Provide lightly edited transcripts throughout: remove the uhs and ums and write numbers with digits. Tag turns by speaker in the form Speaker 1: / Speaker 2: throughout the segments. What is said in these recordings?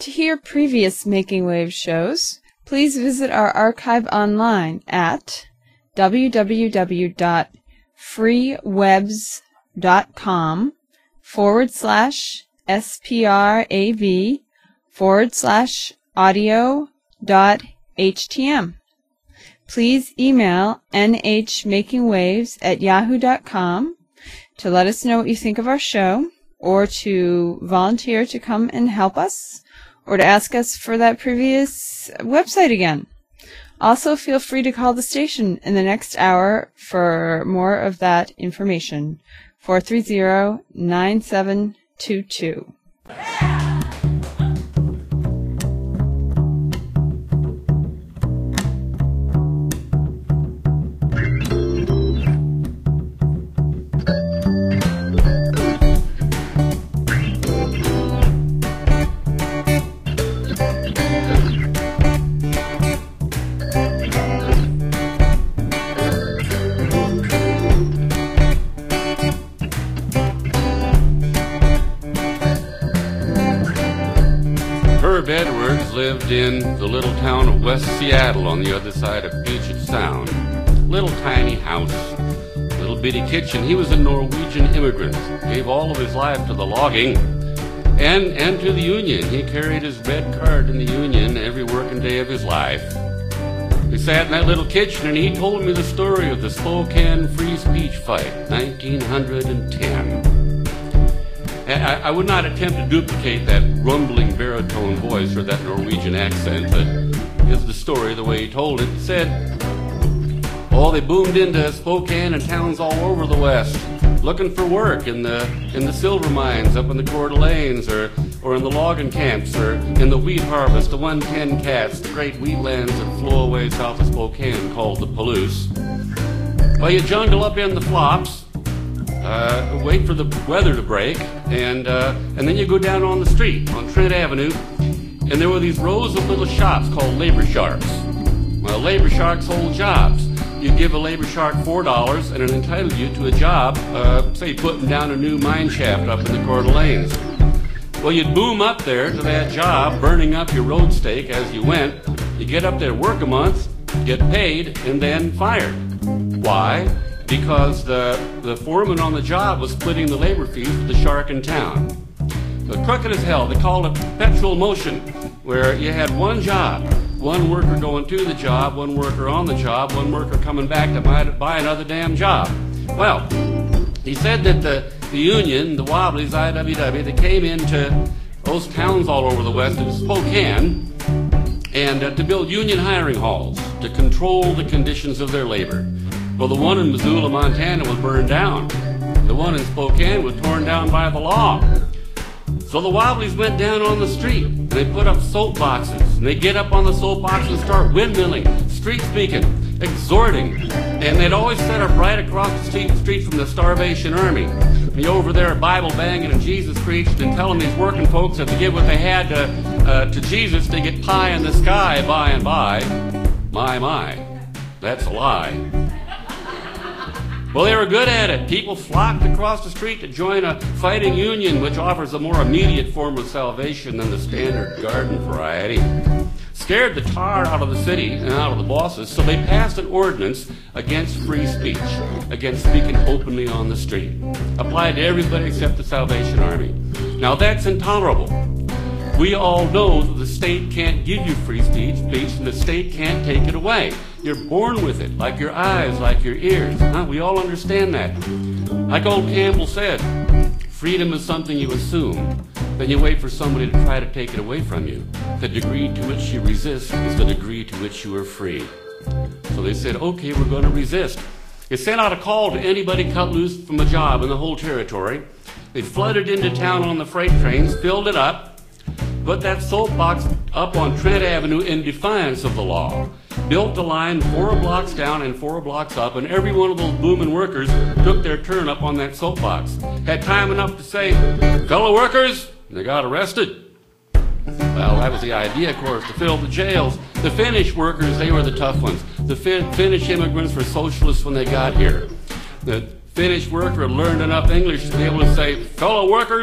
Speaker 1: To hear previous Making Waves shows, please visit our archive online at www.freewebs.com/sprav/audio.htm. Please email nhmakingwaves@yahoo.com to let us know what you think of our show, or to volunteer to come and help us, or to ask us for that previous website again. Also, feel free to call the station in the next hour for more of that information. 430-9722.
Speaker 2: Herb Edwards lived in the little town of West Seattle on the other side of Puget Sound. Little tiny house, little bitty kitchen. He was a Norwegian immigrant, gave all of his life to the logging and to the union. He carried his red card in the union every working day of his life. We sat in that little kitchen and he told me the story of the Spokane Free Speech Fight, 1910. I would not attempt to duplicate that rumbling baritone voice or that Norwegian accent, but here's the story the way he told it. It said, oh, they boomed into Spokane and towns all over the West, looking for work in the silver mines up in the Coeur d'Alenes, or in the logging camps, or in the wheat harvest, the 110 cats, the great wheatlands that flow away south of Spokane called the Palouse. Well, you jungle up in the flops, wait for the weather to break, and then you go down on the street on Trent Avenue, and there were these rows of little shops called labor sharks. Well, labor sharks hold jobs. You give a labor shark $4 and it entitles you to a job, say putting down a new mine shaft up in the Coeur d'Alenes. Well, you'd boom up there to that job, burning up your road stake as you went. You get up there, work a month, get paid, and then fired. Why? Because the foreman on the job was splitting the labor fees with the shark in town. But crooked as hell, they called it perpetual motion, where you had one job, one worker going to the job, one worker on the job, one worker coming back to buy another damn job. Well, he said that the union, the Wobblies, IWW, they came into those towns all over the West, into Spokane, and to build union hiring halls to control the conditions of their labor. Well, the one in Missoula, Montana was burned down. The one in Spokane was torn down by the law. So the Wobblies went down on the street, and they put up soapboxes, and they get up on the soapbox and start windmilling, street speaking, exhorting, and they'd always set up right across the street from the Starvation Army. Be over there Bible banging and Jesus preached and telling these working folks that to give what they had to Jesus, they get pie in the sky by and by. My, that's a lie. Well, they were good at it. People flocked across the street to join a fighting union, which offers a more immediate form of salvation than the standard garden variety. Scared the tar out of the city and out of the bosses, so they passed an ordinance against free speech, against speaking openly on the street. Applied to everybody except the Salvation Army. Now that's intolerable. We all know that the state can't give you free speech, and the state can't take it away. You're born with it, like your eyes, like your ears. Huh? We all understand that. Like old Campbell said, freedom is something you assume, then you wait for somebody to try to take it away from you. The degree to which you resist is the degree to which you are free. So they said, okay, we're going to resist. They sent out a call to anybody cut loose from a job in the whole territory. They flooded into town on the freight trains, filled it up, put that soapbox up on Trent Avenue in defiance of the law. Built the line 4 blocks down and 4 blocks up, and every one of those booming workers took their turn up on that soapbox. Had time enough to say, fellow workers, and they got arrested. Well, that was the idea, of course, to fill the jails. The Finnish workers, they were the tough ones. The Finnish immigrants were socialists when they got here. The Finnish worker learned enough English to be able to say, fellow workers,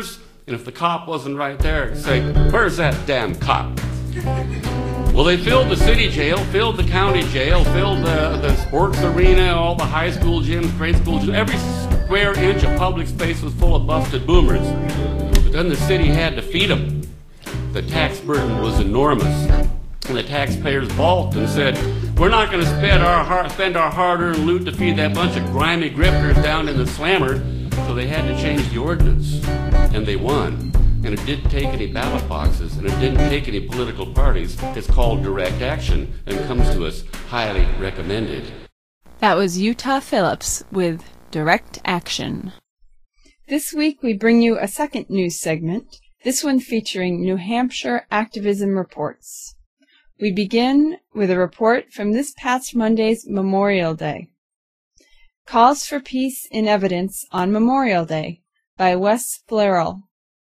Speaker 2: And if the cop wasn't right there, say, "Where's that damn cop?" Well, they filled the city jail, filled the county jail, filled the sports arena, all the high school gyms, grade school gyms. Every square inch of public space was full of busted boomers. But then the city had to feed them. The tax burden was enormous. And the taxpayers balked and said, "We're not going to spend our hard-earned loot to feed that bunch of grimy grifters down in the slammer." So they had to change the ordinance. And they won. And it didn't take any ballot boxes, and it didn't take any political parties. It's called direct action and comes to us highly recommended.
Speaker 1: That was Utah Phillips with Direct Action. This week we bring you a second news segment, this one featuring New Hampshire activism reports. We begin with a report from this past Monday's Memorial Day. Calls for Peace in Evidence on Memorial Day by Wes Flerell.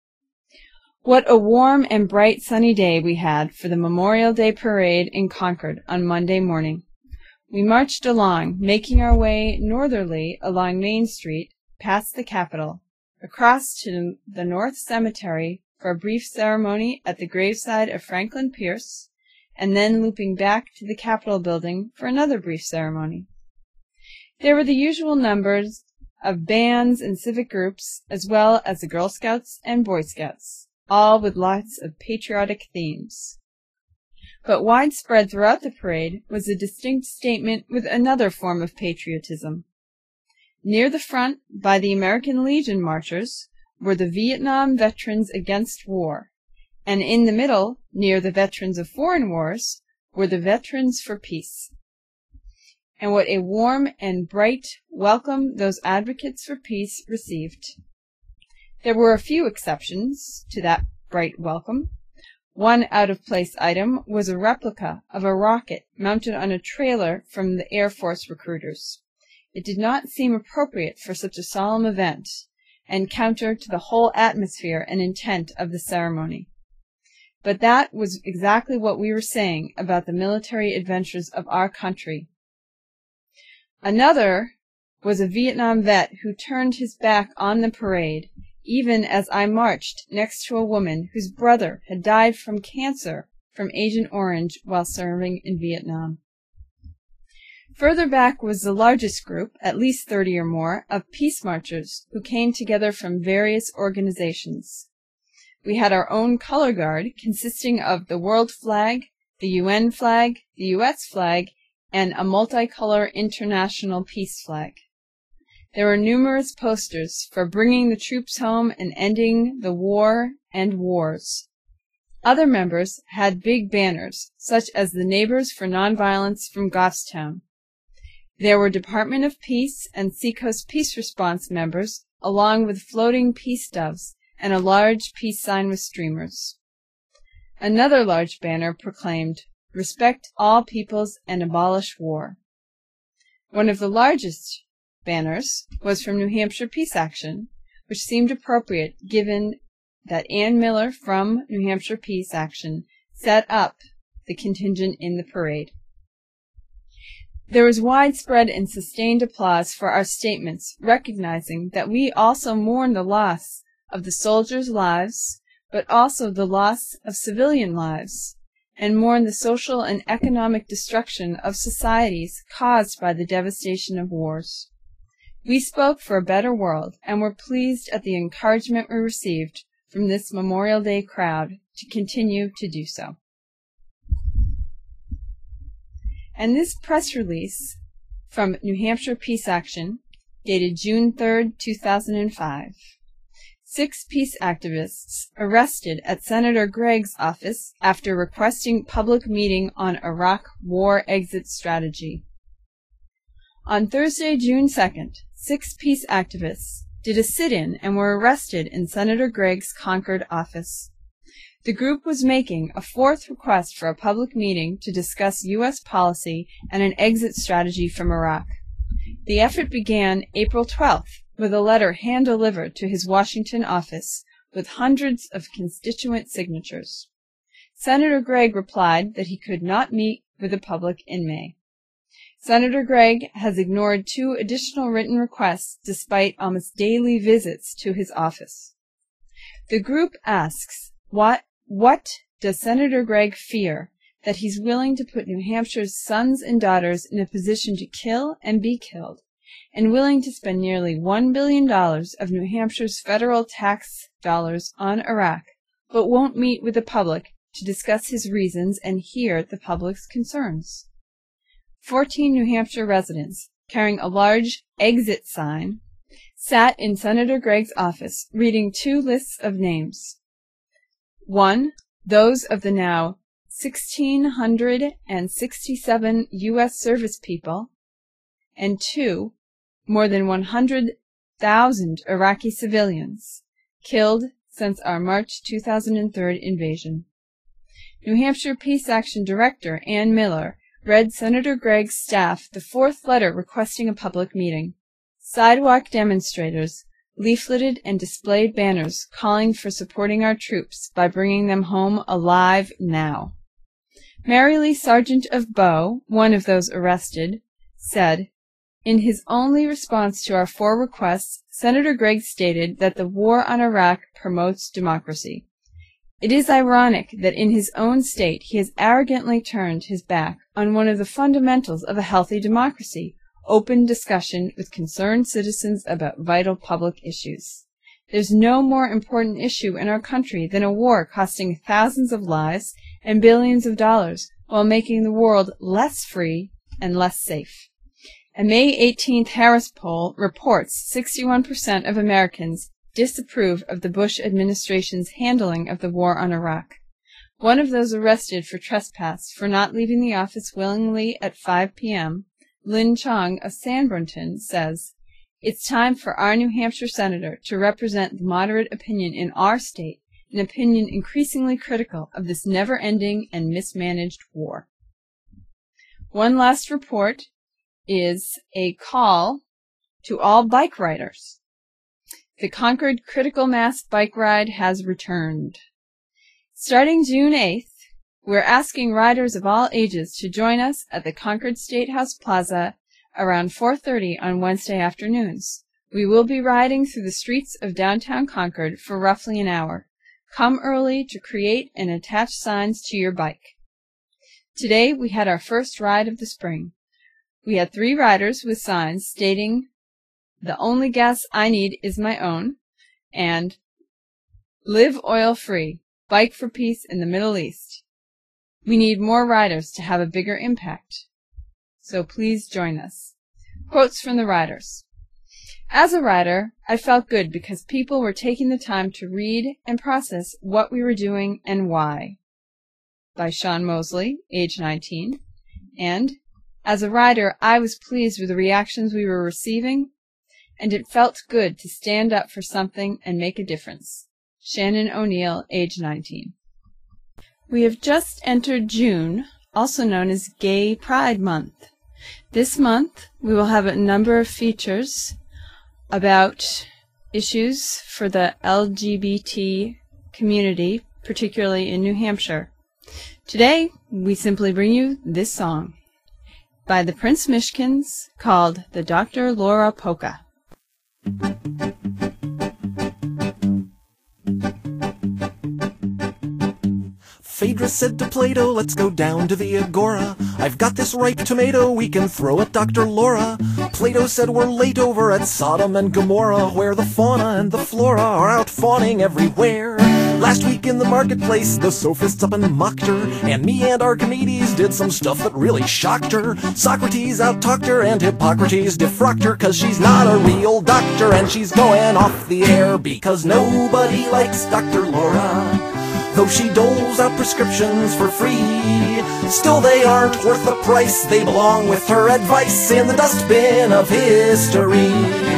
Speaker 1: What a warm and bright sunny day we had for the Memorial Day parade in Concord on Monday morning. We marched along, making our way northerly along Main Street, past the Capitol, across to the North Cemetery for a brief ceremony at the graveside of Franklin Pierce, and then looping back to the Capitol building for another brief ceremony. There were the usual numbers of bands and civic groups, as well as the Girl Scouts and Boy Scouts, all with lots of patriotic themes. But widespread throughout the parade was a distinct statement with another form of patriotism. Near the front, by the American Legion marchers, were the Vietnam Veterans Against War, and in the middle, near the Veterans of Foreign Wars, were the Veterans for Peace. And what a warm and bright welcome those advocates for peace received. There were a few exceptions to that bright welcome. One out-of-place item was a replica of a rocket mounted on a trailer from the Air Force recruiters. It did not seem appropriate for such a solemn event, and counter to the whole atmosphere and intent of the ceremony. But that was exactly what we were saying about the military adventures of our country. Another was a Vietnam vet who turned his back on the parade, even as I marched next to a woman whose brother had died from cancer from Agent Orange while serving in Vietnam. Further back was the largest group, at least 30 or more, of peace marchers who came together from various organizations. We had our own color guard consisting of the world flag, the UN flag, the US flag, and a multicolor international peace flag. There were numerous posters for bringing the troops home and ending the war and wars. Other members had big banners, such as the Neighbors for Nonviolence from Goffstown. There were Department of Peace and Seacoast Peace Response members, along with floating peace doves and a large peace sign with streamers. Another large banner proclaimed, "Respect all peoples and abolish war." One of the largest banners was from New Hampshire Peace Action, which seemed appropriate given that Ann Miller from New Hampshire Peace Action set up the contingent in the parade. There was widespread and sustained applause for our statements, recognizing that we also mourn the loss of the soldiers' lives, but also the loss of civilian lives, and mourn the social and economic destruction of societies caused by the devastation of wars. We spoke for a better world and were pleased at the encouragement we received from this Memorial Day crowd to continue to do so. And this press release from New Hampshire Peace Action, dated June 3, 2005. 6 peace activists arrested at Senator Gregg's office after requesting public meeting on Iraq war exit strategy. On Thursday, June 2nd, 6 peace activists did a sit-in and were arrested in Senator Gregg's Concord office. The group was making a 4th request for a public meeting to discuss U.S. policy and an exit strategy from Iraq. The effort began April 12th with a letter hand-delivered to his Washington office with hundreds of constituent signatures. Senator Gregg replied that he could not meet with the public in May. Senator Gregg has ignored 2 additional written requests despite almost daily visits to his office. The group asks, what does Senator Gregg fear that he's willing to put New Hampshire's sons and daughters in a position to kill and be killed, and willing to spend nearly $1 billion of New Hampshire's federal tax dollars on Iraq, but won't meet with the public to discuss his reasons and hear the public's concerns? 14 New Hampshire residents, carrying a large exit sign, sat in Senator Gregg's office reading 2 lists of names. 1, those of the now 1,667 U.S. service people, and 2, more than 100,000 Iraqi civilians killed since our March 2003 invasion. New Hampshire Peace Action Director Ann Miller read Senator Gregg's staff the 4th letter requesting a public meeting. Sidewalk demonstrators leafleted and displayed banners calling for supporting our troops by bringing them home alive now. Mary Lee Sargent of Bow, one of those arrested, said, in his only response to our 4 requests, Senator Gregg stated that the war on Iraq promotes democracy. It is ironic that in his own state he has arrogantly turned his back on one of the fundamentals of a healthy democracy, open discussion with concerned citizens about vital public issues. There's no more important issue in our country than a war costing thousands of lives and billions of dollars while making the world less free and less safe. A May 18th Harris poll reports 61% of Americans disapprove of the Bush administration's handling of the war on Iraq. One of those arrested for trespass for not leaving the office willingly at 5 p.m., Lynn Chong of Sanbornton, says, "It's time for our New Hampshire senator to represent the moderate opinion in our state, an opinion increasingly critical of this never-ending and mismanaged war." One last report is a call to all bike riders. The Concord Critical Mass Bike Ride has returned. Starting June 8th, we're asking riders of all ages to join us at the Concord State House Plaza around 4:30 on Wednesday afternoons. We will be riding through the streets of downtown Concord for roughly an hour. Come early to create and attach signs to your bike. Today we had our first ride of the spring. We had 3 riders with signs stating, "The only gas I need is my own," and "Live oil-free, bike for peace in the Middle East." We need more riders to have a bigger impact, so please join us. Quotes from the riders. As a rider, I felt good because people were taking the time to read and process what we were doing and why. By Sean Mosley, age 19. And as a rider, I was pleased with the reactions we were receiving, and it felt good to stand up for something and make a difference. Shannon O'Neill, age 19. We have just entered June, also known as Gay Pride Month. This month, we will have a number of features about issues for the LGBT community, particularly in New Hampshire. Today, we simply bring you this song by the Prince Mishkins called the Dr. Laura Polka.
Speaker 3: Phaedra said to Plato, "Let's go down to the Agora. I've got this ripe tomato we can throw at Dr. Laura." Plato said, "We're late over at Sodom and Gomorrah, where the fauna and the flora are out fawning everywhere. Last week in the marketplace, the sophists up and mocked her, and me and Archimedes did some stuff that really shocked her. Socrates out-talked her, and Hippocrates defrocked her, 'cause she's not a real doctor, and she's going off the air, because nobody likes Dr. Laura. Though she doles out prescriptions for free, still they aren't worth the price. They belong with her advice in the dustbin of history."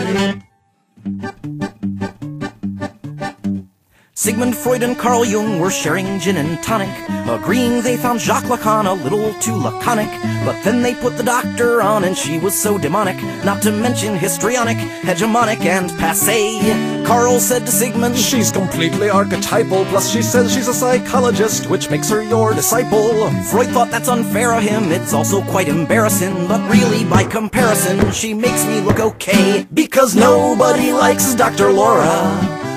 Speaker 3: Sigmund Freud and Carl Jung were sharing gin and tonic, agreeing they found Jacques Lacan a little too laconic. But then they put the doctor on and she was so demonic, not to mention histrionic, hegemonic, and passé. Carl said to Sigmund, "She's completely archetypal, plus she says she's a psychologist, which makes her your disciple." Freud thought that's unfair of him, it's also quite embarrassing, but really by comparison, she makes me look okay, because nobody likes Dr. Laura.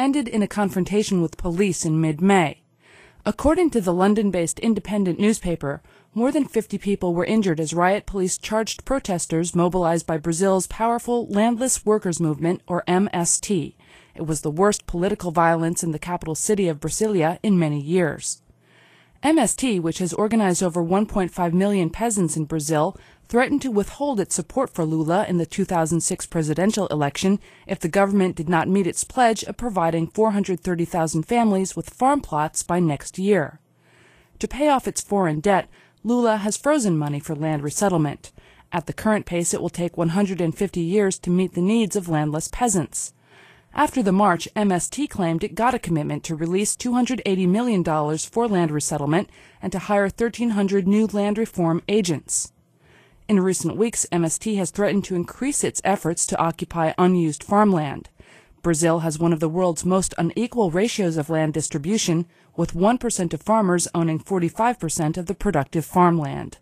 Speaker 4: ended in a confrontation with police in mid-May. According to the London-based independent newspaper, more than 50 people were injured as riot police charged protesters mobilized by Brazil's powerful Landless Workers Movement, or MST. It was the worst political violence in the capital city of Brasilia in many years. MST, which has organized over 1.5 million peasants in Brazil, threatened to withhold its support for Lula in the 2006 presidential election if the government did not meet its pledge of providing 430,000 families with farm plots by next year. To pay off its foreign debt, Lula has frozen money for land resettlement. At the current pace, it will take 150 years to meet the needs of landless peasants. After the march, MST claimed it got a commitment to release $280 million for land resettlement and to hire 1,300 new land reform agents. In recent weeks, MST has threatened to increase its efforts to occupy unused farmland. Brazil has one of the world's most unequal ratios of land distribution, with 1% of farmers owning 45% of the productive farmland.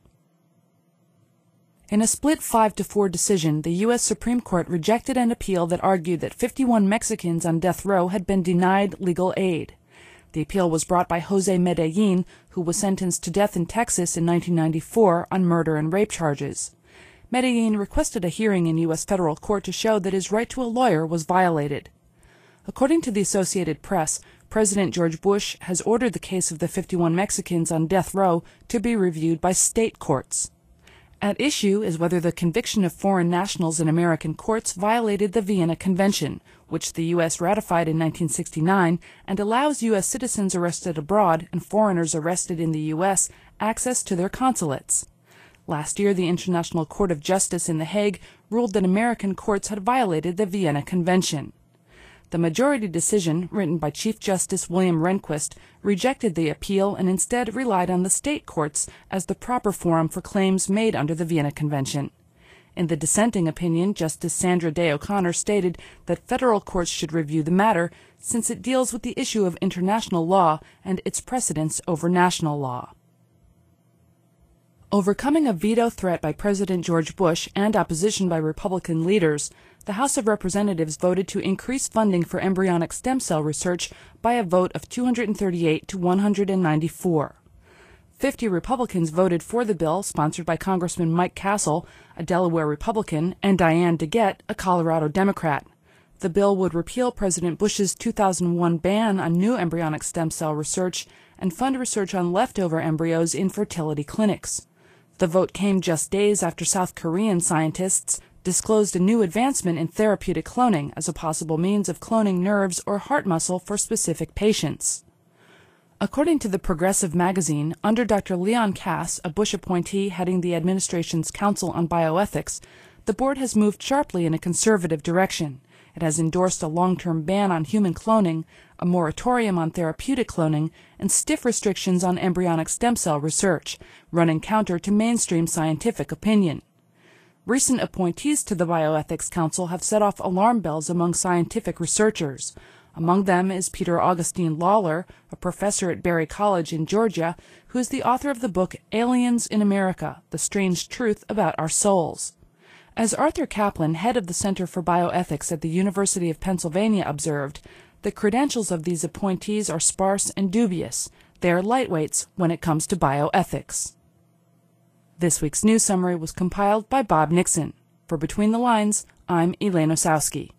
Speaker 4: In a split 5-4 decision, the U.S. Supreme Court rejected an appeal that argued that 51 Mexicans on death row had been denied legal aid. The appeal was brought by Jose Medellin, who was sentenced to death in Texas in 1994 on murder and rape charges. Medellin requested a hearing in U.S. federal court to show that his right to a lawyer was violated. According to the Associated Press, President George Bush has ordered the case of the 51 Mexicans on death row to be reviewed by state courts. At issue is whether the conviction of foreign nationals in American courts violated the Vienna Convention, which the U.S. ratified in 1969 and allows U.S. citizens arrested abroad and foreigners arrested in the U.S. access to their consulates. Last year, the International Court of Justice in The Hague ruled that American courts had violated the Vienna Convention. The majority decision, written by Chief Justice William Rehnquist, rejected the appeal and instead relied on the state courts as the proper forum for claims made under the Vienna Convention. In the dissenting opinion, Justice Sandra Day O'Connor stated that federal courts should review the matter since it deals with the issue of international law and its precedence over national law. Overcoming a veto threat by President George Bush and opposition by Republican leaders, the House of Representatives voted to increase funding for embryonic stem cell research by a vote of 238 to 194. 50 Republicans voted for the bill, sponsored by Congressman Mike Castle, a Delaware Republican, and Diane DeGette, a Colorado Democrat. The bill would repeal President Bush's 2001 ban on new embryonic stem cell research and fund research on leftover embryos in fertility clinics. The vote came just days after South Korean scientists disclosed a new advancement in therapeutic cloning as a possible means of cloning nerves or heart muscle for specific patients. According to the Progressive magazine, under Dr. Leon Kass, a Bush appointee heading the administration's Council on Bioethics, the board has moved sharply in a conservative direction. It has endorsed a long-term ban on human cloning, a moratorium on therapeutic cloning, and stiff restrictions on embryonic stem cell research, running counter to mainstream scientific opinion. Recent appointees to the Bioethics Council have set off alarm bells among scientific researchers. Among them is Peter Augustine Lawler, a professor at Berry College in Georgia, who is the author of the book Aliens in America: The Strange Truth About Our Souls. As Arthur Kaplan, head of the Center for Bioethics at the University of Pennsylvania, observed, the credentials of these appointees are sparse and dubious. They are lightweights when it comes to bioethics. This week's news summary was compiled by Bob Nixon. For Between the Lines, I'm Elaine Osowski.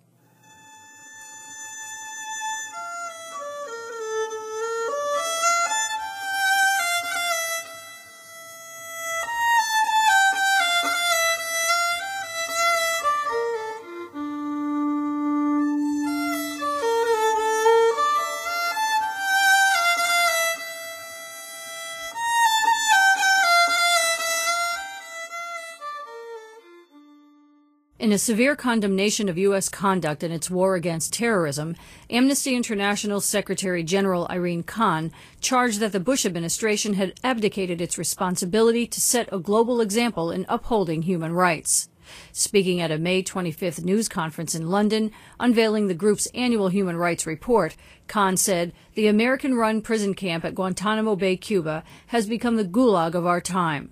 Speaker 5: In a severe condemnation of U.S. conduct in its war against terrorism, Amnesty International Secretary General Irene Khan charged that the Bush administration had abdicated its responsibility to set a global example in upholding human rights. Speaking at a May 25th news conference in London, unveiling the group's annual human rights report, Khan said, "The American-run prison camp at Guantanamo Bay, Cuba, has become the gulag of our time."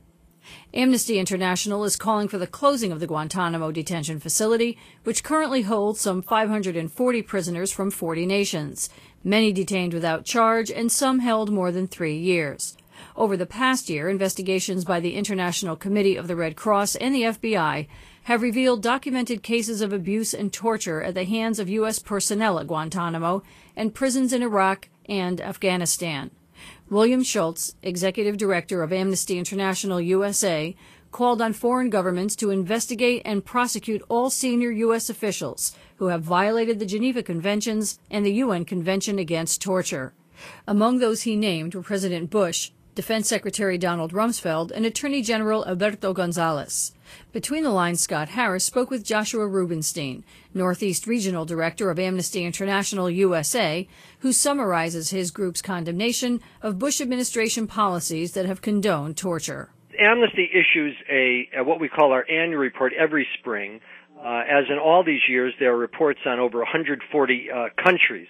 Speaker 5: Amnesty International is calling for the closing of the Guantanamo detention facility, which currently holds some 540 prisoners from 40 nations, many detained without charge and some held more than 3 years. Over the past year, investigations by the International Committee of the Red Cross and the FBI have revealed documented cases of abuse and torture at the hands of U.S. personnel at Guantanamo and prisons in Iraq and Afghanistan. William Schultz, Executive Director of Amnesty International USA, called on foreign governments to investigate and prosecute all senior U.S. officials who have violated the Geneva Conventions and the UN Convention Against Torture. Among those he named were President Bush, Defense Secretary Donald Rumsfeld, and Attorney General Alberto Gonzales. Between the Lines, Scott Harris spoke with Joshua Rubenstein, Northeast Regional Director of Amnesty International USA, who summarizes his group's condemnation of Bush administration policies that have condoned torture.
Speaker 6: Amnesty issues what we call our annual report every spring. As in all these years, there are reports on over 140 countries.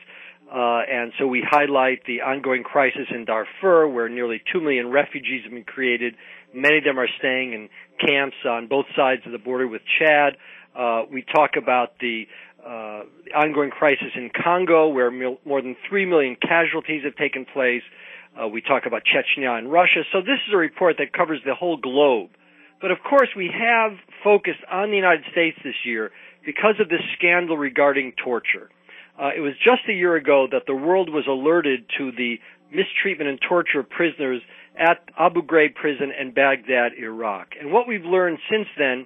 Speaker 6: And so we highlight the ongoing crisis in Darfur, where nearly 2 million refugees have been created. Many of them are staying in camps on both sides of the border with Chad. We talk about the ongoing crisis in Congo, where more than 3 million casualties have taken place. We talk about Chechnya and Russia. So this is a report that covers the whole globe. But of course, we have focused on the United States this year because of this scandal regarding torture. It was just a year ago that the world was alerted to the mistreatment and torture of prisoners at Abu Ghraib prison in Baghdad, Iraq. And what we've learned since then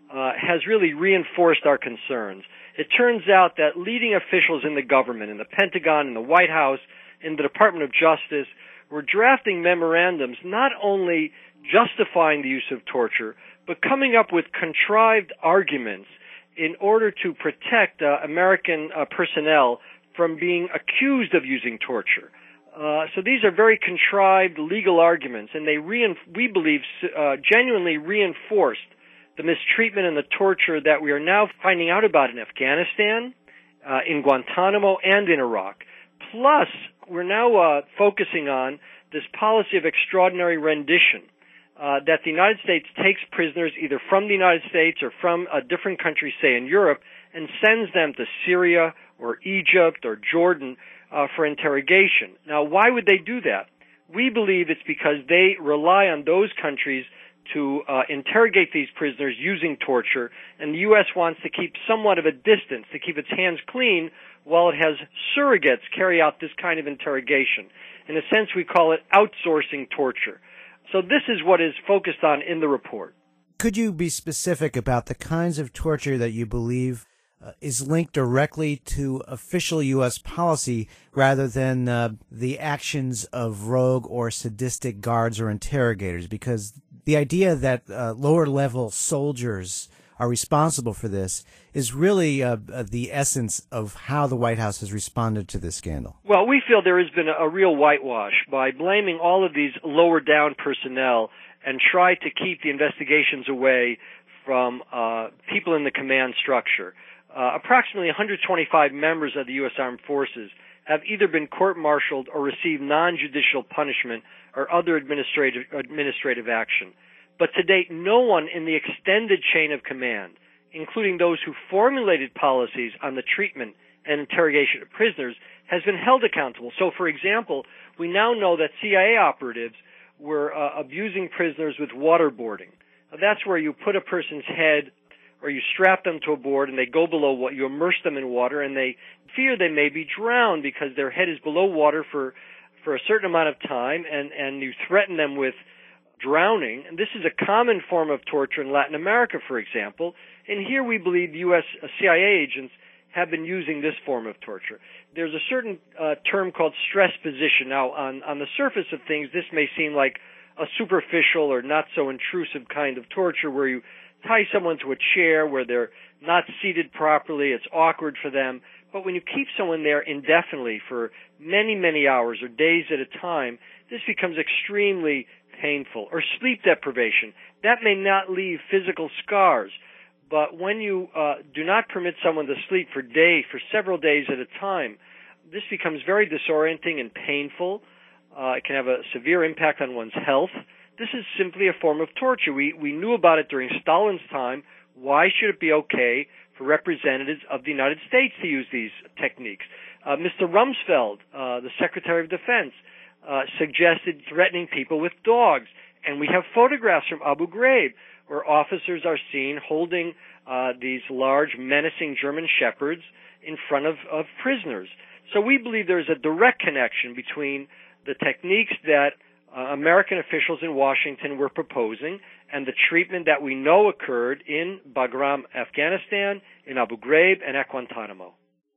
Speaker 6: has really reinforced our concerns. It turns out that leading officials in the government, in the Pentagon, in the White House, in the Department of Justice, were drafting memorandums not only justifying the use of torture, but coming up with contrived arguments in order to protect American personnel from being accused of using torture. So these are very contrived legal arguments, and they, we believe, genuinely reinforced the mistreatment and the torture that we are now finding out about in Afghanistan, in Guantanamo, and in Iraq. Plus, we're now focusing on this policy of extraordinary rendition, that the United States takes prisoners either from the United States or from a different country, say in Europe, and sends them to Syria or Egypt or Jordan for interrogation. Now, why would they do that? We believe it's because they rely on those countries to interrogate these prisoners using torture, and the U.S. wants to keep somewhat of a distance, to keep its hands clean while it has surrogates carry out this kind of interrogation. In a sense, we call it outsourcing torture. So this is what is focused on in the report.
Speaker 7: Could you be specific about the kinds of torture that you believe is linked directly to official U.S. policy rather than the actions of rogue or sadistic guards or interrogators? Because the idea that lower-level soldiers are responsible for this is really the essence of how the White House has responded to this scandal.
Speaker 6: Well, we feel there has been a real whitewash by blaming all of these lower-down personnel and try to keep the investigations away from people in the command structure. Approximately 125 members of the U.S. Armed Forces have either been court-martialed or received non-judicial punishment or other administrative action. But to date, no one in the extended chain of command, including those who formulated policies on the treatment and interrogation of prisoners, has been held accountable. So, for example, we now know that CIA operatives were abusing prisoners with waterboarding. Now, that's where you put a person's head or you strap them to a board and they go below what you immerse them in water, and they fear they may be drowned because their head is below water for a certain amount of time, and you threaten them with drowning. And this is a common form of torture in Latin America, for example. And here we believe U.S. CIA agents have been using this form of torture. There's a certain term called stress position. Now, on the surface of things, this may seem like a superficial or not so intrusive kind of torture where you tie someone to a chair where they're not seated properly, it's awkward for them. But when you keep someone there indefinitely for many, many hours or days at a time, this becomes extremely painful. Or sleep deprivation. That may not leave physical scars, but when you do not permit someone to sleep for several days at a time, this becomes very disorienting and painful. It can have a severe impact on one's health. this is simply a form of torture. We knew about it during Stalin's time. Why should it be okay for representatives of the United States to use these techniques? Mr. Rumsfeld, the Secretary of Defense, suggested threatening people with dogs. And we have photographs from Abu Ghraib where officers are seen holding these large, menacing German shepherds in front of prisoners. So we believe there's a direct connection between the techniques that American officials in Washington were proposing and the treatment that we know occurred in Bagram, Afghanistan, in Abu Ghraib, and at Guantanamo.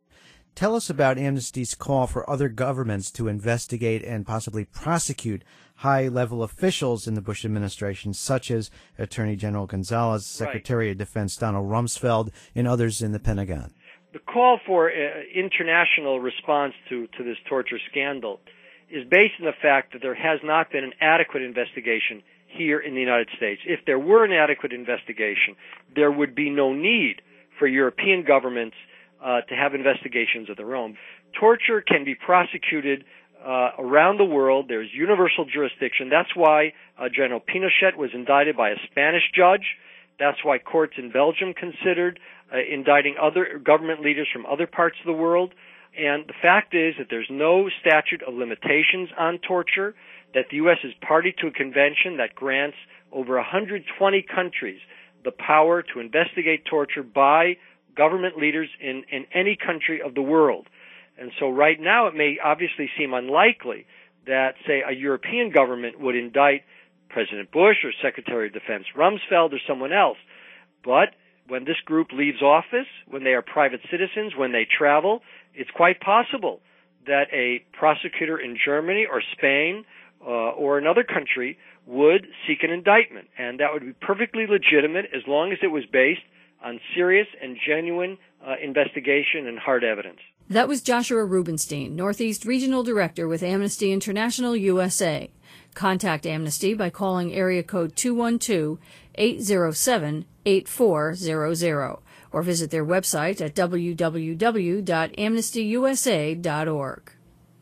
Speaker 7: Tell us about Amnesty's call for other governments to investigate and possibly prosecute high-level officials in the Bush administration, such as Attorney General Gonzalez, Secretary of Defense Donald Rumsfeld, and others in the Pentagon.
Speaker 6: The call for international response to this torture scandal is based on the fact that there has not been an adequate investigation here in the United States. If there were an adequate investigation, there would be no need for European governments to have investigations of their own. Torture can be prosecuted around the world. There's universal jurisdiction. That's why General Pinochet was indicted by a Spanish judge. That's why courts in Belgium considered indicting other government leaders from other parts of the world. And the fact is that there's no statute of limitations on torture, that the U.S. is party to a convention that grants over 120 countries the power to investigate torture by government leaders in any country of the world. And so right now it may obviously seem unlikely that, say, a European government would indict President Bush or Secretary of Defense Rumsfeld or someone else. But when this group leaves office, when they are private citizens, when they travel, it's quite possible that a prosecutor in Germany or Spain or another country would seek an indictment. And that would be perfectly legitimate as long as it was based on serious and genuine investigation and hard evidence.
Speaker 5: That was Joshua Rubinstein, Northeast Regional Director with Amnesty International USA. Contact Amnesty by calling area code 212-807-8400 or visit their website at www.amnestyusa.org.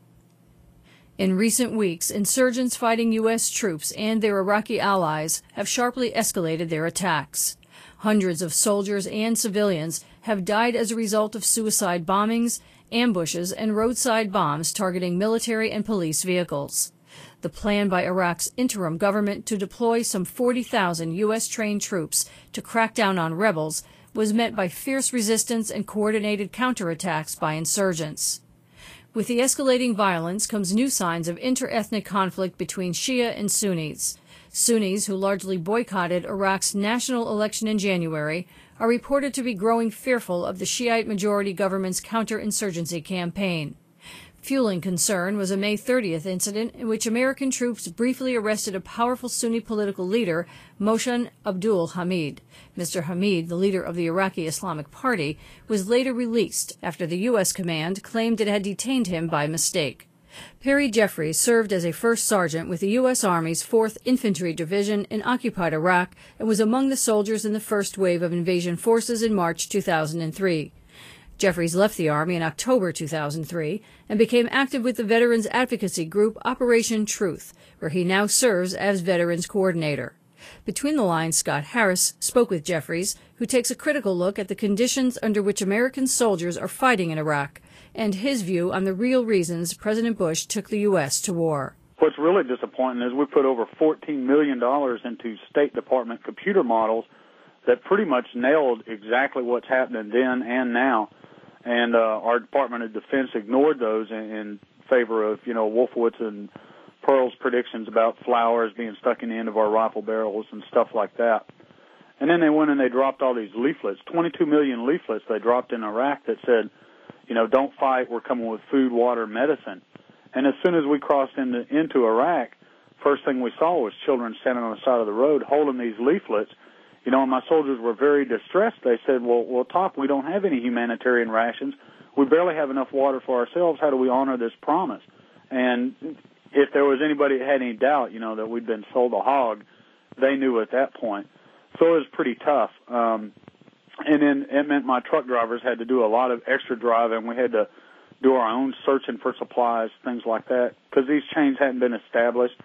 Speaker 5: In recent weeks, insurgents fighting U.S. troops and their Iraqi allies have sharply escalated their attacks. Hundreds of soldiers and civilians have died as a result of suicide bombings, ambushes, and roadside bombs targeting military and police vehicles. The plan by Iraq's interim government to deploy some 40,000 U.S.-trained troops to crack down on rebels was met by fierce resistance and coordinated counterattacks by insurgents. With the escalating violence comes new signs of inter-ethnic conflict between Shia and Sunnis. Sunnis, who largely boycotted Iraq's national election in January, are reported to be growing fearful of the Shiite-majority government's counterinsurgency campaign. Fueling concern was a May 30th incident in which American troops briefly arrested a powerful Sunni political leader, Mohsen Abdul Hamid. Mr. Hamid, the leader of the Iraqi Islamic Party, was later released after the U.S. command claimed it had detained him by mistake. Perry Jeffries served as a first sergeant with the U.S. Army's 4th Infantry Division in occupied Iraq and was among the soldiers in the first wave of invasion forces in March 2003. Jeffries left the Army in October 2003 and became active with the veterans advocacy group Operation Truth, where he now serves as Veterans Coordinator. Between the Lines, Scott Harris spoke with Jeffries, who takes a critical look at the conditions under which American soldiers are fighting in Iraq and his view on the real reasons President Bush took the U.S. to war.
Speaker 8: What's really disappointing is we put over $14 million into State Department computer models that pretty much nailed exactly what's happening then and now. And our Department of Defense ignored those in favor of, Wolfowitz and Pearl's predictions about flowers being stuck in the end of our rifle barrels and stuff like that. And then they went and they dropped all these leaflets, 22 million leaflets they dropped in Iraq that said, don't fight, we're coming with food, water, medicine. And as soon as we crossed into Iraq, first thing we saw was children standing on the side of the road holding these leaflets. And my soldiers were very distressed. They said, well, Top, we don't have any humanitarian rations. We barely have enough water for ourselves. How do we honor this promise? And if there was anybody that had any doubt, that we'd been sold a hog, they knew at that point. So it was pretty tough. And then it meant my truck drivers had to do a lot of extra driving. We had to do our own searching for supplies, things like that, because these chains hadn't been established.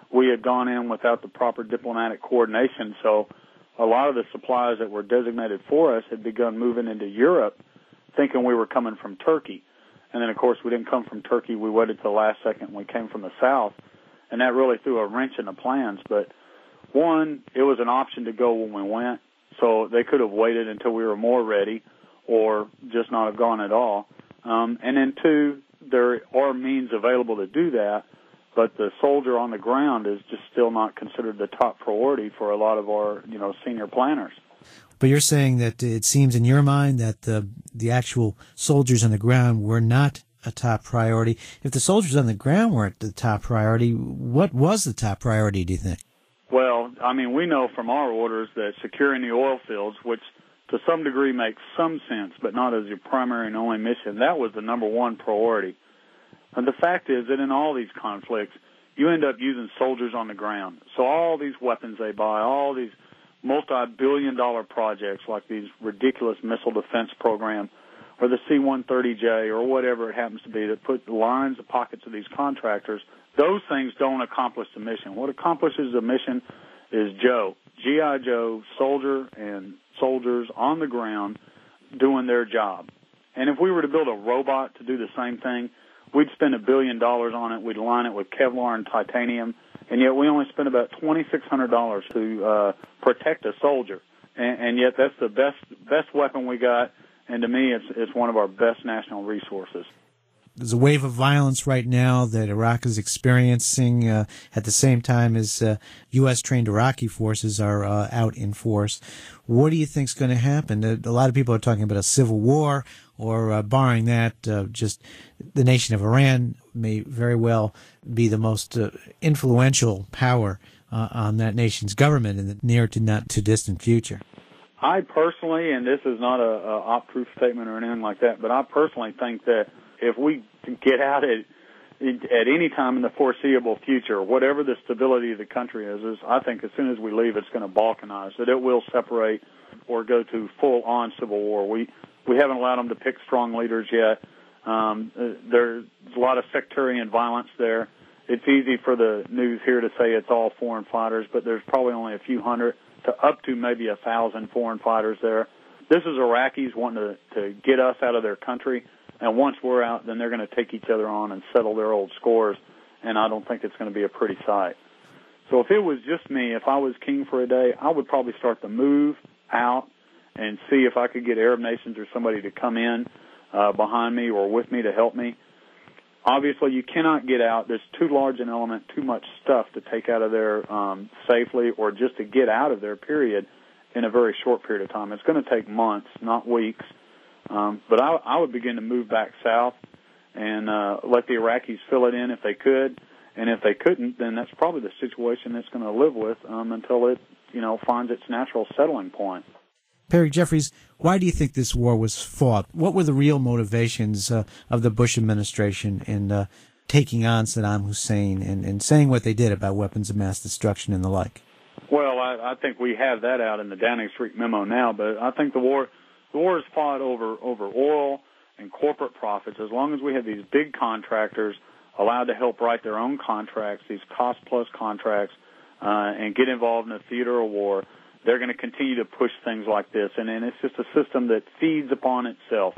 Speaker 8: we had gone in without the proper diplomatic coordination. So a lot of the supplies that were designated for us had begun moving into Europe, thinking we were coming from Turkey. And then, of course, we didn't come from Turkey. We waited till the last second. We came from the south, and that really threw a wrench in the plans. But, one, it was an option to go when we went, so they could have waited until we were more ready or just not have gone at all. And then, two, there are means available to do that, but the soldier on the ground is just still not considered the top priority for a lot of our, senior planners.
Speaker 7: But you're saying that it seems in your mind that the actual soldiers on the ground were not a top priority. If the soldiers on the ground weren't the top priority, what was the top priority, do you think?
Speaker 8: Well, we know from our orders that securing the oil fields, which to some degree makes some sense, but not as your primary and only mission, that was the number one priority. And the fact is that in all these conflicts, you end up using soldiers on the ground. So all these weapons they buy, all these multi-billion-dollar projects like these ridiculous missile defense program or the C-130J or whatever it happens to be that put the lines, the pockets of these contractors, those things don't accomplish the mission. What accomplishes the mission is Joe, G.I. Joe, soldier and soldiers on the ground doing their job. And if we were to build a robot to do the same thing, we'd spend $1 billion on it. We'd line it with Kevlar and titanium, and yet we only spend about $2,600 to protect a soldier. And yet that's the best weapon we got, and to me it's one of our best national resources.
Speaker 7: There's a wave of violence right now that Iraq is experiencing at the same time as U.S.-trained Iraqi forces are out in force. What do you think is going to happen? A lot of people are talking about a civil war, or barring that, just the nation of Iran may very well be the most influential power on that nation's government in the near to not too distant future.
Speaker 8: I personally, and this is not a op-proof statement or anything like that, but I personally think that if we get out at any time in the foreseeable future, whatever the stability of the country is I think as soon as we leave, it's going to balkanize, that it will separate or go to full-on civil war. We haven't allowed them to pick strong leaders yet. There's a lot of sectarian violence there. It's easy for the news here to say it's all foreign fighters, but there's probably only a few hundred to up to maybe 1,000 foreign fighters there. This is Iraqis wanting to get us out of their country, and once we're out, then they're going to take each other on and settle their old scores, and I don't think it's going to be a pretty sight. So if it was just me, if I was king for a day, I would probably start the move out and see if I could get Arab nations or somebody to come in behind me or with me to help me. Obviously, you cannot get out. There's too large an element, too much stuff to take out of there safely or just to get out of there, period, in a very short period of time. It's going to take months, not weeks. But I would begin to move back south and let the Iraqis fill it in if they could. And if they couldn't, then that's probably the situation it's going to live with until it, finds its natural settling point.
Speaker 7: Perry Jeffries, why do you think this war was fought? What were the real motivations of the Bush administration in taking on Saddam Hussein and saying what they did about weapons of mass destruction and the like?
Speaker 8: Well, I think we have that out in the Downing Street memo now, but I think the war is fought over oil and corporate profits. As long as we have these big contractors allowed to help write their own contracts, these cost-plus contracts, and get involved in a theater of war, they're going to continue to push things like this. And it's just a system that feeds upon itself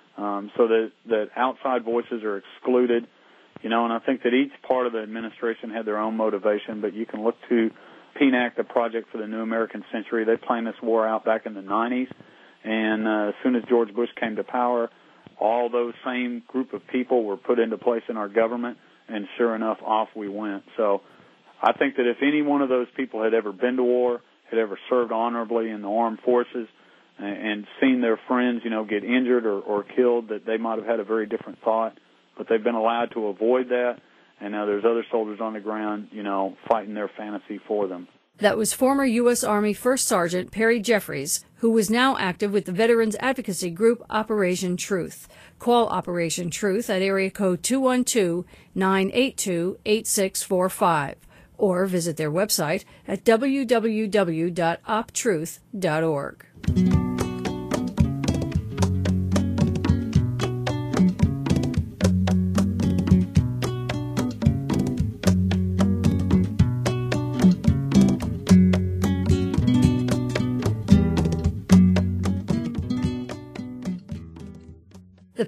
Speaker 8: so that outside voices are excluded. And I think that each part of the administration had their own motivation, but you can look to PNAC, the Project for the New American Century. They planned this war out back in the 90s. And as soon as George Bush came to power, all those same group of people were put into place in our government, and sure enough, off we went. So I think that if any one of those people had ever been to war, had ever served honorably in the armed forces, and seen their friends, get injured or killed, that they might have had a very different thought. But they've been allowed to avoid that, and now there's other soldiers on the ground, fighting their fantasy for them.
Speaker 5: That was former U.S. Army First Sergeant Perry Jeffries, who was now active with the veterans advocacy group Operation Truth. Call Operation Truth at area code 212-982-8645 or visit their website at www.optruth.org.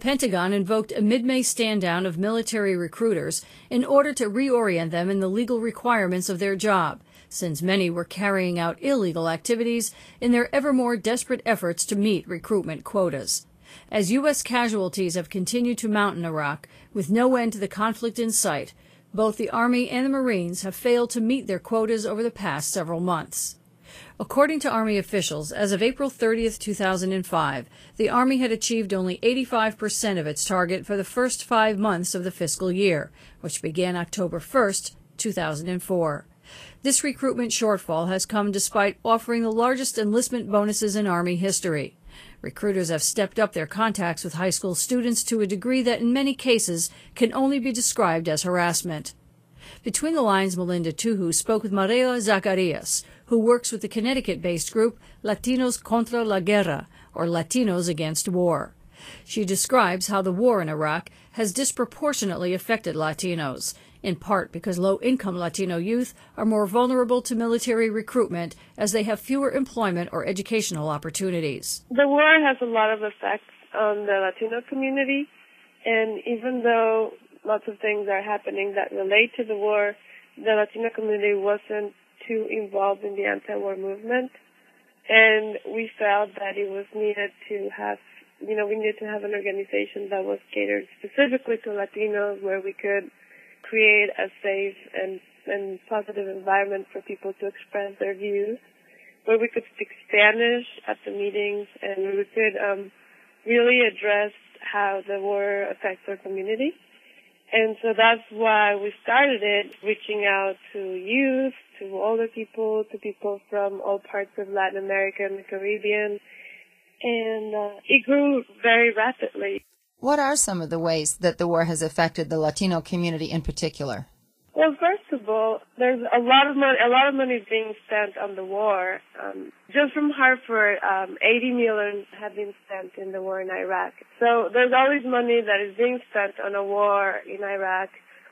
Speaker 5: Pentagon invoked a mid-May stand-down of military recruiters in order to reorient them in the legal requirements of their job, since many were carrying out illegal activities in their ever more desperate efforts to meet recruitment quotas. As U.S. casualties have continued to mount in Iraq, with no end to the conflict in sight, both the Army and the Marines have failed to meet their quotas over the past several months. According to Army officials, as of April 30, 2005, the Army had achieved only 85% of its target for the first 5 months of the fiscal year, which began October 1, 2004. This recruitment shortfall has come despite offering the largest enlistment bonuses in Army history. Recruiters have stepped up their contacts with high school students to a degree that in many cases can only be described as harassment. Between the Lines, Melinda Tuhu spoke with Maria Zacarias, who works with the Connecticut-based group Latinos Contra la Guerra, or Latinos Against War. She describes how the war in Iraq has disproportionately affected Latinos, in part because low-income Latino youth are more vulnerable to military recruitment as they have fewer employment or educational opportunities.
Speaker 9: The war has a lot of effects on the Latino community, and even though lots of things are happening that relate to the war, the Latino community wasn't too involved in the anti-war movement, and we felt that it was needed to have, we needed to have an organization that was catered specifically to Latinos, where we could create a safe and positive environment for people to express their views, where we could speak Spanish at the meetings, and we could really address how the war affects our community. And so that's why we started it, reaching out to youth, to older people, to people from all parts of Latin America and the Caribbean. And it grew very rapidly.
Speaker 10: What are some of the ways that the war has affected the Latino community in particular?
Speaker 9: Well, first of all, there's a lot of money being spent on the war. Just from Hartford, $80 million have been spent in the war in Iraq. So there's always money that is being spent on a war in Iraq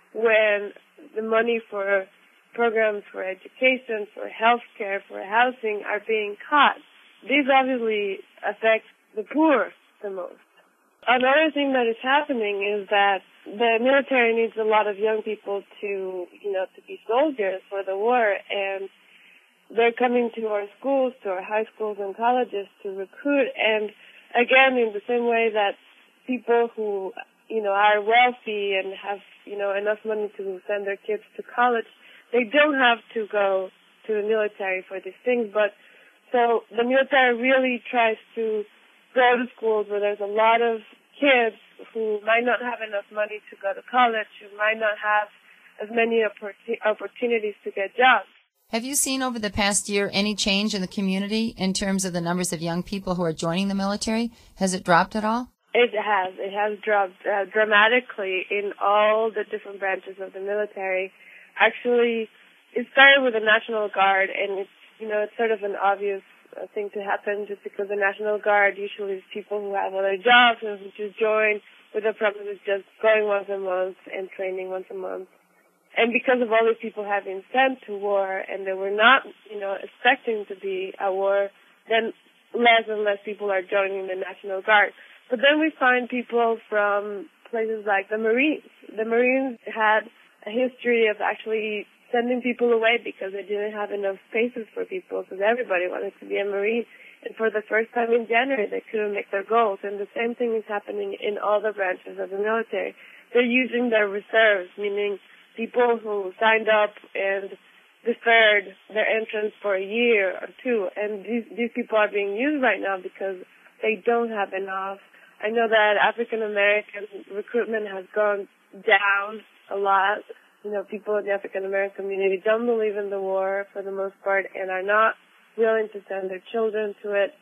Speaker 9: when the money for programs for education, for health care, for housing are being cut. These obviously affect the poor the most. Another thing that is happening is that the military needs a lot of young people to be soldiers for the war, and they're coming to our schools, to our high schools and colleges to recruit. And again, in the same way that people who, are wealthy and have, enough money to send their kids to college, they don't have to go to the military for these things. But so the military really tries to go to schools where there's a lot of kids who might not have enough money to go to college, who might not have as many opportunities to get jobs.
Speaker 10: Have you seen over the past year any change in the community in terms of the numbers of young people who are joining the military? Has it dropped at all?
Speaker 9: It has. It has dropped dramatically in all the different branches of the military. Actually, it started with the National Guard, and it's sort of an obvious thing to happen just because the National Guard usually is people who have other jobs and who just join with the purpose of just going once a month and training once a month. And because of all these people having sent to war and they were not, expecting to be at war, then less and less people are joining the National Guard. But then we find people from places like the Marines. The Marines had a history of actually sending people away because they didn't have enough spaces for people, because everybody wanted to be a Marine. And for the first time in January, they couldn't make their goals. And the same thing is happening in all the branches of the military. They're using their reserves, meaning people who signed up and deferred their entrance for a year or two. And these people are being used right now because they don't have enough. I know that African American recruitment has gone down a lot. People in the African American community don't believe in the war for the most part and are not willing to send their children to it.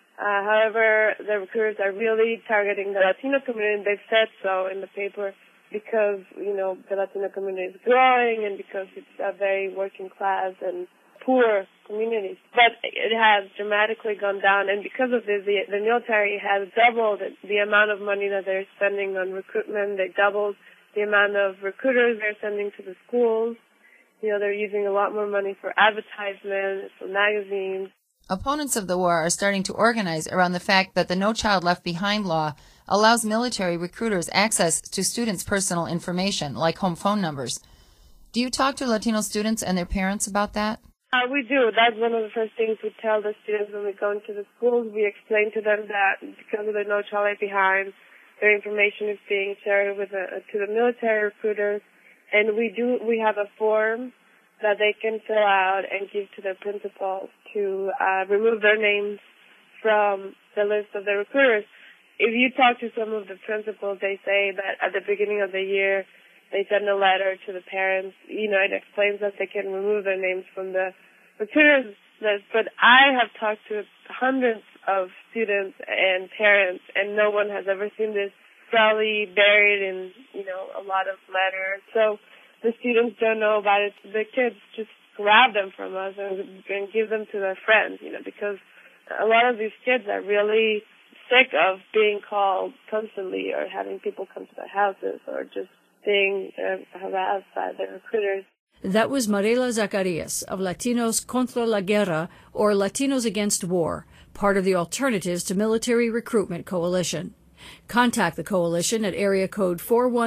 Speaker 9: However, the recruiters are really targeting the Latino community. They've said so in the paper because, the Latino community is growing and because it's a very working class and poor community. But it has dramatically gone down, and because of this, the military has doubled the amount of money that they're spending on recruitment. They doubled the amount of recruiters they're sending to the schools. They're using a lot more money for advertisements, for magazines.
Speaker 10: Opponents of the war are starting to organize around the fact that the No Child Left Behind law allows military recruiters access to students' personal information, like home phone numbers. Do you talk to Latino students and their parents about that?
Speaker 9: We do. That's one of the first things we tell the students when we go into the schools. We explain to them that because of the No Child Left Behind, their information is being shared with to the military recruiters, and we have a form that they can fill out and give to their principals to remove their names from the list of the recruiters. If you talk to some of the principals, they say that at the beginning of the year, they send a letter to the parents. It explains that they can remove their names from the recruiters list. But I have talked to hundreds of students and parents, and no one has ever seen this probably buried in, a lot of letters. So the students don't know about it. The kids just grab them from us and give them to their friends, because a lot of these kids are really sick of being called constantly or having people come to their houses or just being harassed by the recruiters.
Speaker 5: That was Mariela Zacarias of Latinos Contra la Guerra, or Latinos Against War, part of the Alternatives to Military Recruitment Coalition. Contact the coalition at area code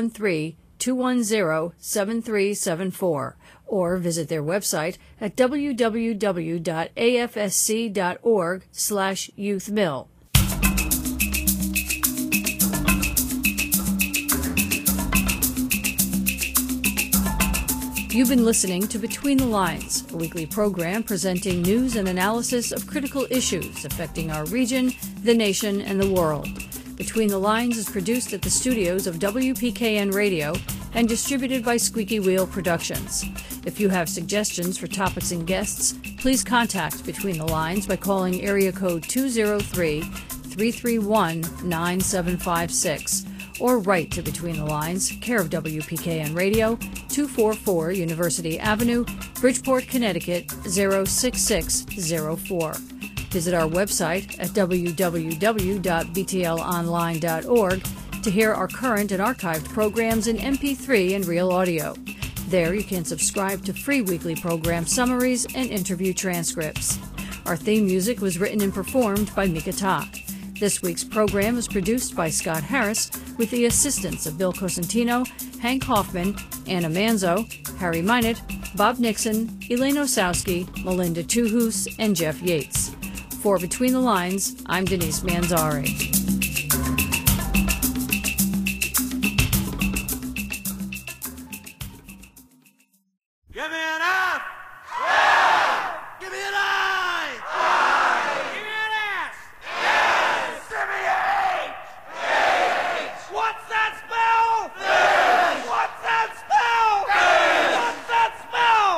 Speaker 5: 413-210-7374 or visit their website at www.afsc.org/youthmill. You've been listening to Between the Lines, a weekly program presenting news and analysis of critical issues affecting our region, the nation, and the world. Between the Lines is produced at the studios of WPKN Radio and distributed by Squeaky Wheel Productions. If you have suggestions for topics and guests, please contact Between the Lines by calling area code 203-331-9756 or write to Between the Lines, care of WPKN Radio, 244 University Avenue, Bridgeport, Connecticut 06604. Visit our website at www.btlonline.org to hear our current and archived programs in MP3 and real audio. There you can subscribe to free weekly program summaries and interview transcripts. Our theme music was written and performed by Mika Ta. This week's program is produced by Scott Harris with the assistance of Bill Cosentino, Hank Hoffman, Anna Manzo, Harry Minot, Bob Nixon, Elaine Osowski, Melinda Tuhus, and Jeff Yates. For Between the Lines, I'm Denise Manzari.
Speaker 11: Give me an F! Yeah! Give me an I! Give me an S! Yes! Give me an H! What's that spell? Fish! What's that spell? Fish! What's that spell?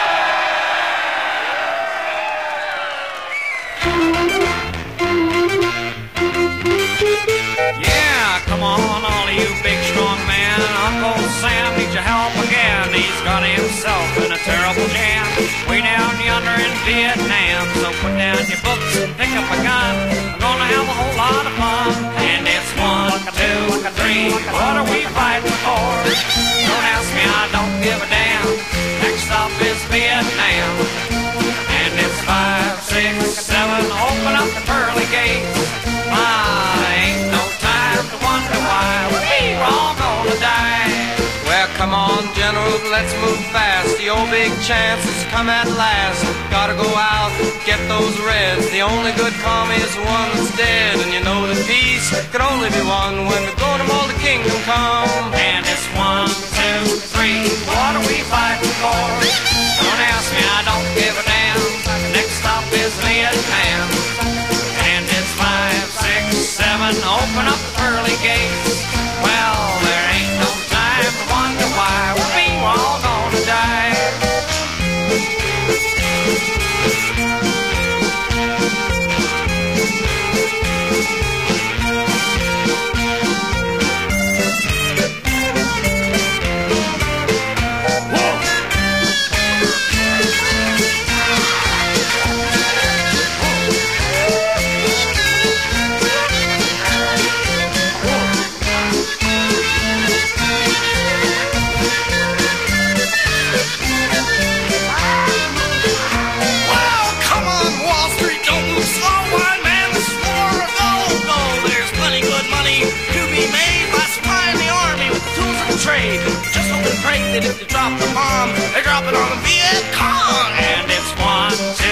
Speaker 11: Yeah, come on, all of you big strong men. Uncle Sam needs your help again. He's got himself in a terrible jam way down yonder in Vietnam. So put down your books and pick up a gun. I'm gonna have a whole lot of fun. And it's 1, 2, 3. What are we fighting for? Don't ask me, I don't give a damn. Next stop is Vietnam. And it's 5, 6, 7. Open up the pearly gates. Ain't no time to wonder why we're all gonna die. Well, come on, General, let's move fast. The old big chance has come at last. Gotta go out, get those Reds. The only good commie is the one that's dead. And you know that peace can only be won when we go to all the kingdom come. And it's 1, 2, 3. What are we fighting for? Don't ask me, I don't give a damn. Next stop is Vietnam. And it's 5, 6, 7. Open up the pearly gates. Well, there ain't no time to wonder why we're all gonna die.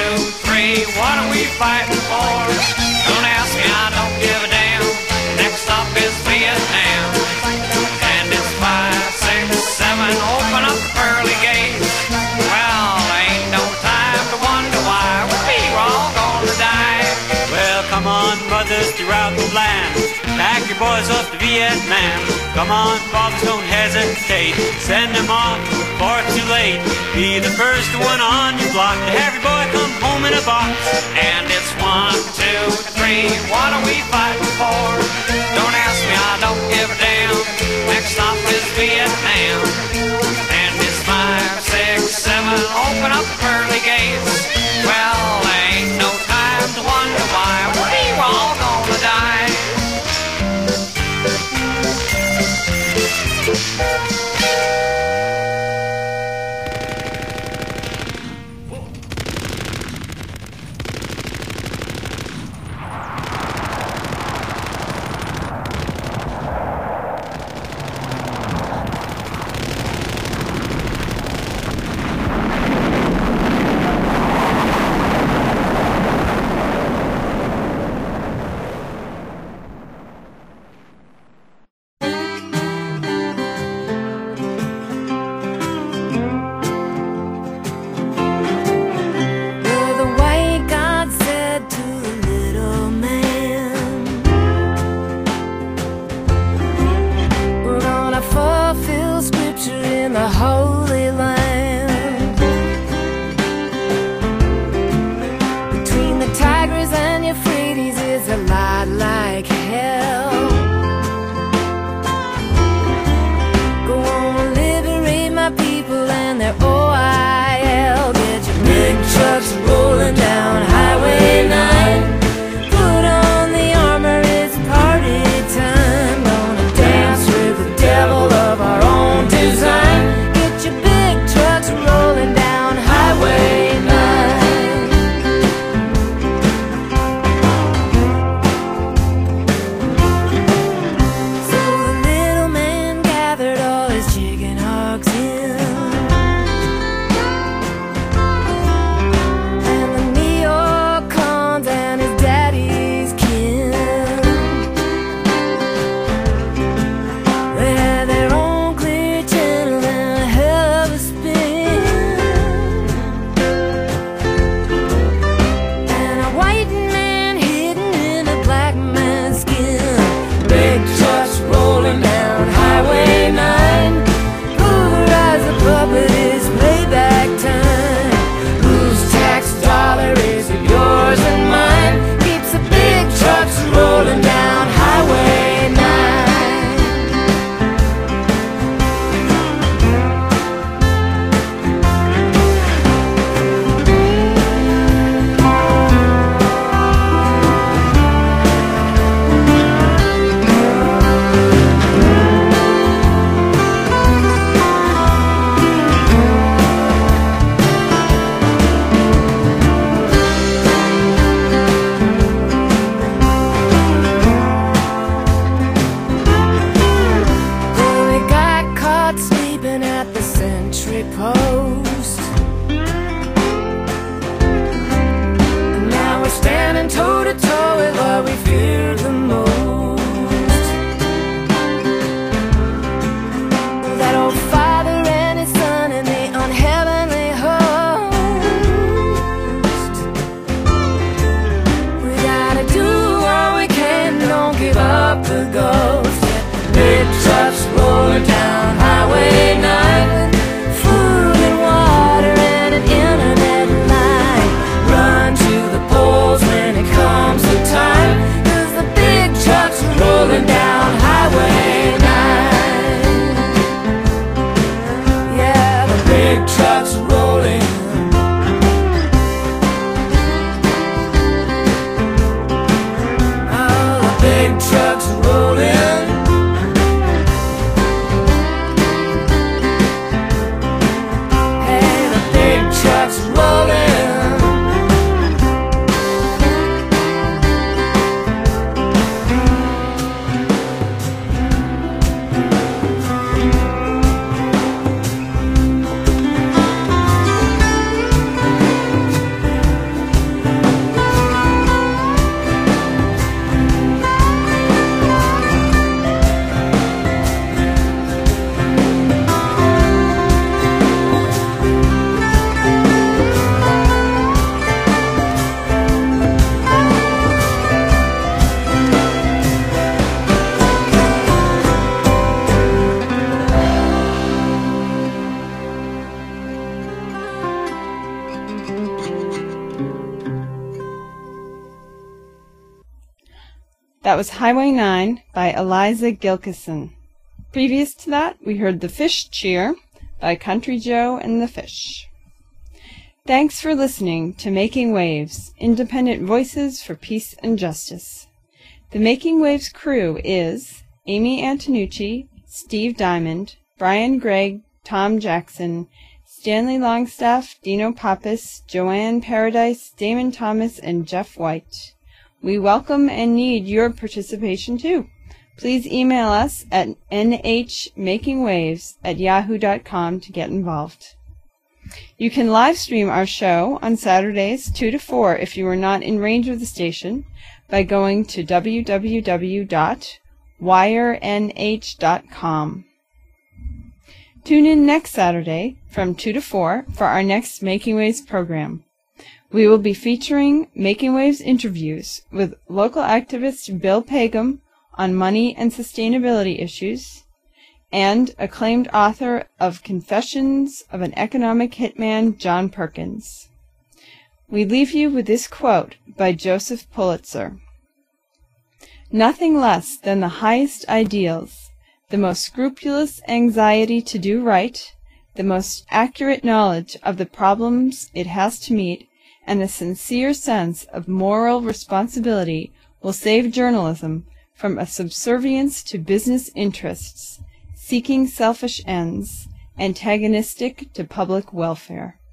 Speaker 11: 3, what are we fighting for? Don't ask me, I don't give a damn. Next stop is Vietnam. And it's 5, 6, 7, open up the pearly gates. Well, ain't no time to wonder why we're all gonna die.
Speaker 12: Well, come on, mothers throughout the land, pack your boys off to Vietnam. Come on, fathers, don't hesitate, send them off before it's too late. Be the first one on your block to have your boy come home in a box.
Speaker 11: And it's 1, 2, 3, what are we fighting for? Don't ask me, I don't give a damn. Next stop is Vietnam. And it's 5, 6, 7, open up the pearly gates. Well, ain't no time to wonder why we're all gonna die.
Speaker 1: That was Highway 9 by Eliza Gilkison. Previous to that, we heard The Fish Cheer by Country Joe and the Fish. Thanks for listening to Making Waves, Independent Voices for Peace and Justice. The Making Waves crew is Amy Antonucci, Steve Diamond, Brian Gregg, Tom Jackson, Stanley Longstaff, Dino Pappas, Joanne Paradise, Damon Thomas, and Jeff White. We welcome and need your participation too. Please email us at nhmakingwaves@yahoo.com to get involved. You can live stream our show on Saturdays 2 to 4 if you are not in range of the station by going to www.wirenh.com. Tune in next Saturday from 2 to 4 for our next Making Waves program. We will be featuring Making Waves interviews with local activist Bill Pagum on money and sustainability issues, and acclaimed author of Confessions of an Economic Hitman, John Perkins. We leave you with this quote by Joseph Pulitzer. "Nothing less than the highest ideals, the most scrupulous anxiety to do right, the most accurate knowledge of the problems it has to meet, and a sincere sense of moral responsibility will save journalism from a subservience to business interests, seeking selfish ends, antagonistic to public welfare."